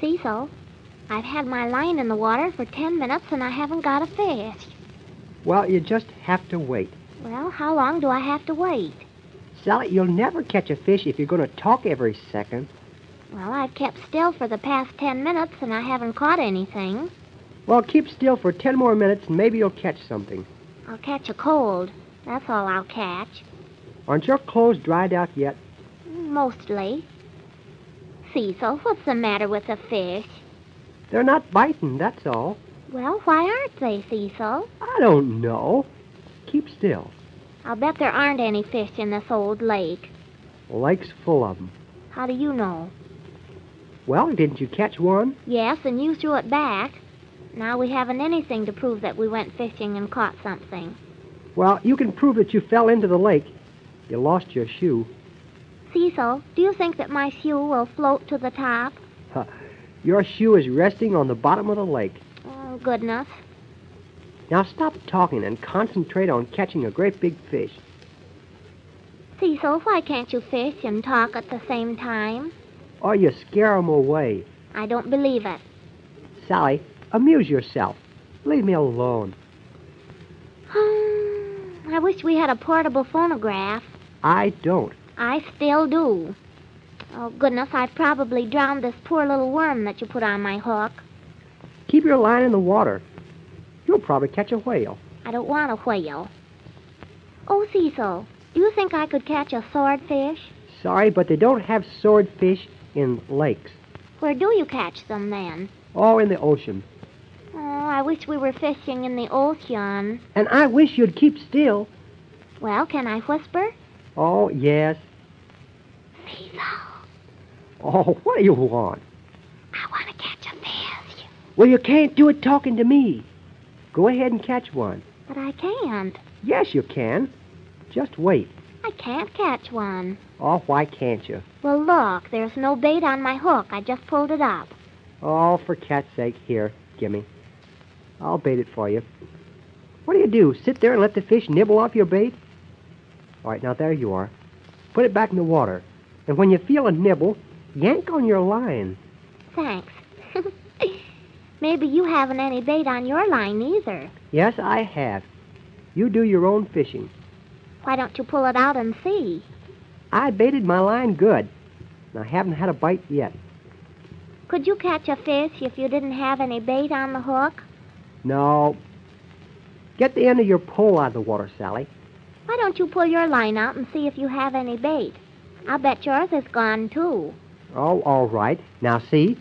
Cecil, I've had my line in the water for 10 minutes and I haven't got a fish. Well, you just have to wait. Well, how long do I have to wait? Sally, you'll never catch a fish if you're going to talk every second. Well, I've kept still for the past 10 minutes and I haven't caught anything. Well, keep still for 10 more minutes and maybe you'll catch something. I'll catch a cold. That's all I'll catch. Aren't your clothes dried out yet? Mostly. Cecil, what's the matter with the fish? They're not biting, that's all. Well, why aren't they, Cecil? I don't know. Keep still. I'll bet there aren't any fish in this old lake. The lake's full of them. How do you know? Well, didn't you catch one? Yes, and you threw it back. Now we haven't anything to prove that we went fishing and caught something. Well, you can prove that you fell into the lake. You lost your shoe. Cecil, do you think that my shoe will float to the top? Your shoe is resting on the bottom of the lake. Oh, goodness. Now stop talking and concentrate on catching a great big fish. Cecil, why can't you fish and talk at the same time? Or you scare 'em away. I don't believe it. Sally, amuse yourself. Leave me alone. I wish we had a portable phonograph. I don't. I still do. Oh, goodness, I've probably drowned this poor little worm that you put on my hook. Keep your line in the water. You'll probably catch a whale. I don't want a whale. Oh, Cecil, do you think I could catch a swordfish? Sorry, but they don't have swordfish in lakes. Where do you catch them, then? Oh, in the ocean. Oh, I wish we were fishing in the ocean. And I wish you'd keep still. Well, can I whisper? Oh, yes. Cecil, Oh, what do you want? I want to catch a fish. Well, you can't do it talking to me. Go ahead and catch one. But I can't. Yes, you can. Just wait. I can't catch one. Oh, why can't you? Well, look, there's no bait on my hook. I just pulled it up. Oh, for cat's sake, here, gimme. I'll bait it for you. What do? Sit there and let the fish nibble off your bait? All right, now there you are. Put it back in the water. And when you feel a nibble, yank on your line. Thanks. Maybe you haven't any bait on your line either. Yes, I have. You do your own fishing. Why don't you pull it out and see? I baited my line good, and I haven't had a bite yet. Could you catch a fish if you didn't have any bait on the hook? No. Get the end of your pole out of the water, Sally. Why don't you pull your line out and see if you have any bait? I'll bet yours is gone, too. Oh, all right. Now, see?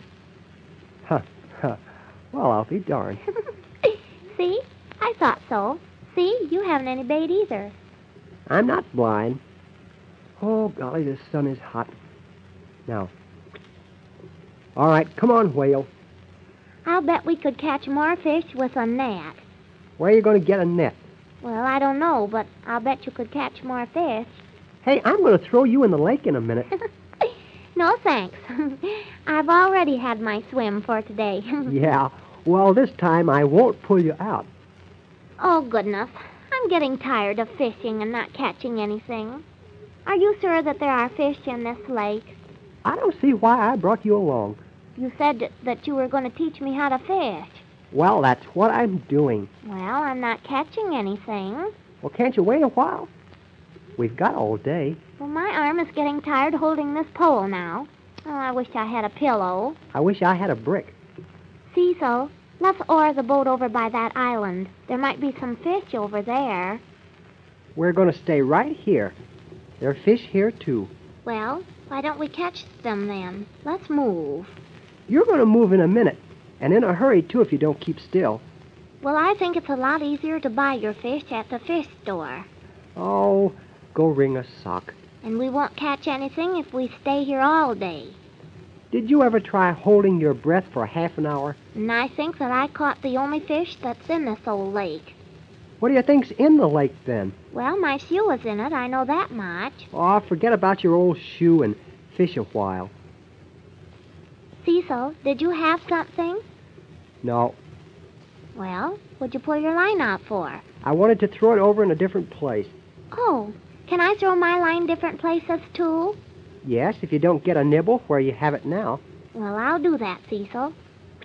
Well, I'll be darned. See? I thought so. See? You haven't any bait either. I'm not blind. Oh, golly, the sun is hot. Now. All right, come on, whale. I'll bet we could catch more fish with a net. Where are you going to get a net? Well, I don't know, but I'll bet you could catch more fish. Hey, I'm going to throw you in the lake in a minute. No, thanks. I've already had my swim for today. Yeah, well, this time I won't pull you out. Oh, goodness. I'm getting tired of fishing and not catching anything. Are you sure that there are fish in this lake? I don't see why I brought you along. You said that you were going to teach me how to fish. Well, that's what I'm doing. Well, I'm not catching anything. Well, can't you wait a while? We've got all day. Well, my arm is getting tired holding this pole now. Oh, I wish I had a pillow. I wish I had a brick. Cecil, let's oar the boat over by that island. There might be some fish over there. We're going to stay right here. There are fish here, too. Well, why don't we catch them then? Let's move. You're going to move in a minute, and in a hurry, too, if you don't keep still. Well, I think it's a lot easier to buy your fish at the fish store. Oh, go wring a sock. And we won't catch anything if we stay here all day. Did you ever try holding your breath for half an hour? And I think that I caught the only fish that's in this old lake. What do you think's in the lake, then? Well, my shoe is in it, I know that much. Oh, forget about your old shoe and fish a while. Cecil, did you have something? No, Well, what'd you pull your line out for? I wanted to throw it over in a different place. Oh, can I throw my line different places, too? Yes, if you don't get a nibble where you have it now. Well, I'll do that, Cecil.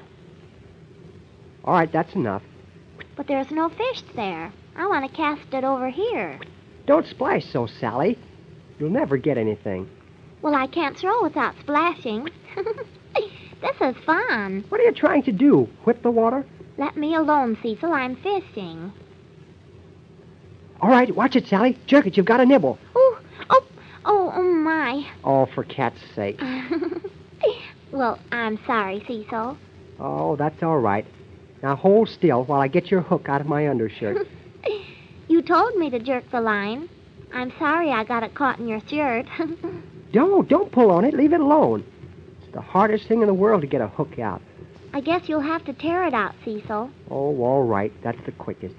All right, that's enough. But there's no fish there. I want to cast it over here. Don't splash so, Sally. You'll never get anything. Well, I can't throw without splashing. This is fun. What are you trying to do? Whip the water? Let me alone, Cecil. I'm fishing. All right, watch it, Sally. Jerk it. You've got a nibble. Oh, my. Oh, for cat's sake. Well, I'm sorry, Cecil. Oh, that's all right. Now hold still while I get your hook out of my undershirt. You told me to jerk the line. I'm sorry I got it caught in your shirt. Don't pull on it. Leave it alone. It's the hardest thing in the world to get a hook out. I guess you'll have to tear it out, Cecil. Oh, all right. That's the quickest.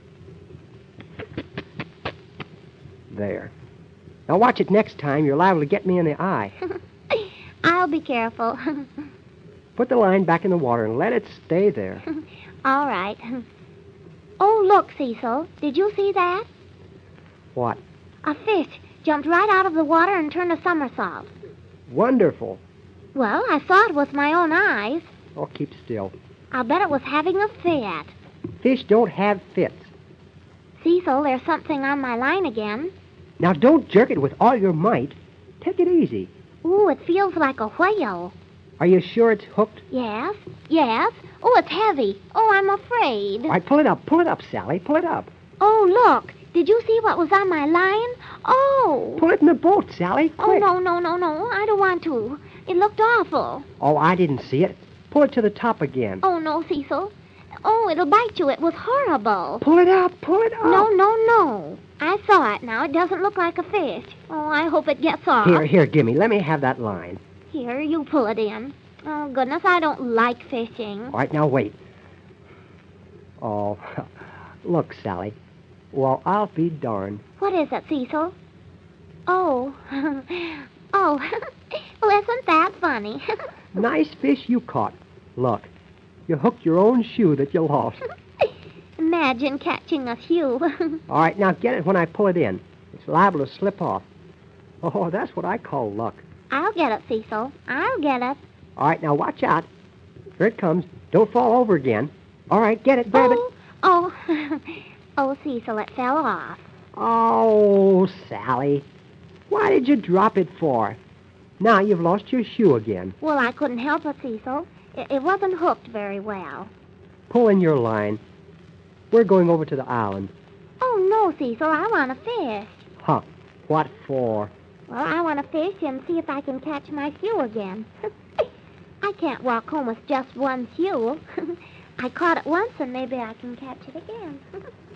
There. Now watch it next time. You're liable to get me in the eye. I'll be careful. Put the line back in the water and let it stay there. All right. Oh, look, Cecil. Did you see that? What? A fish jumped right out of the water and turned a somersault. Wonderful. Well, I saw it with my own eyes. Oh, keep still. I'll bet it was having a fit. Fish don't have fits. Cecil, there's something on my line again. Now don't jerk it with all your might. Take it easy. Ooh, it feels like a whale. Are you sure it's hooked? Yes. Oh, it's heavy. Oh, I'm afraid. All right, pull it up. Pull it up, Sally. Pull it up. Oh, look. Did you see what was on my line? Oh. Pull it in the boat, Sally. Quick. Oh, no. I don't want to. It looked awful. Oh, I didn't see it. Pull it to the top again. Oh, no, Cecil. Oh, it'll bite you. It was horrible. Pull it up. Pull it up. No. I saw it now. It doesn't look like a fish. Oh, I hope it gets off. Here, gimme. Let me have that line. Here, you pull it in. Oh, goodness, I don't like fishing. All right, now wait. Oh, look, Sally. Well, I'll be darned. What is it, Cecil? Oh. Oh. Well, isn't that funny? Nice fish you caught. Look, you hooked your own shoe that you lost. Imagine catching a shoe. All right, now get it when I pull it in. It's liable to slip off. Oh, that's what I call luck. I'll get it, Cecil. I'll get it. All right, now watch out. Here it comes. Don't fall over again. All right, get it, grab it. Oh, Cecil, it fell off. Oh, Sally. Why did you drop it for? Now you've lost your shoe again. Well, I couldn't help it, Cecil. It wasn't hooked very well. Pull in your line. We're going over to the island. Oh, no, Cecil. I want to fish. Huh. What for? Well, I want to fish and see if I can catch my shoe again. I can't walk home with just one shoe. I caught it once, and maybe I can catch it again.